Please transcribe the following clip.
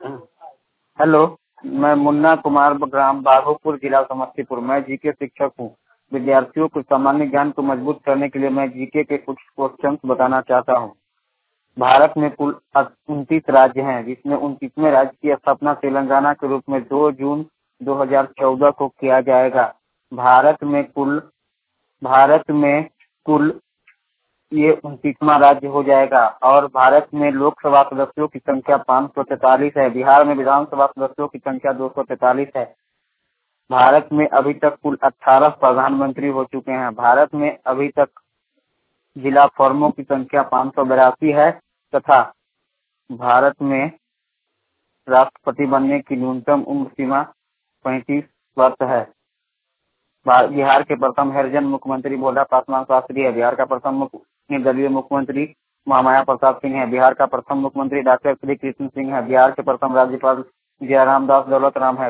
Hello, मैं मुन्ना कुमार ग्राम बाघोपुर जिला समस्तीपुर। मैं जीके शिक्षक हूँ। विद्यार्थियों को सामान्य ज्ञान को मजबूत करने के लिए मैं जीके के कुछ क्वेश्चंस बताना चाहता हूँ। भारत में कुल 29 राज्य हैं, जिसमें 29वें राज्य की स्थापना तेलंगाना के रूप में 2 जून 2014 को किया जाएगा। भारत में कुल ये 29वां राज्य हो जाएगा और भारत में लोकसभा सदस्यों की संख्या 543 है। बिहार में विधानसभा सदस्यों की संख्या 243 है। भारत में अभी तक कुल 18 प्रधानमंत्री हो चुके हैं। भारत में अभी तक जिला फॉर्मों की संख्या 582 है तथा भारत में राष्ट्रपति बनने की न्यूनतम उम्र सीमा 35 वर्ष है। बिहार के प्रथम हरिजन मुख्यमंत्री बोला पासवान शास्त्री है। बिहार का प्रथम निर्दलीय मुख्यमंत्री महामाया प्रसाद सिंह है। बिहार का प्रथम मुख्यमंत्री डॉक्टर श्री कृष्ण सिंह है। बिहार के प्रथम राज्यपाल जयराम दास दौलत राम है।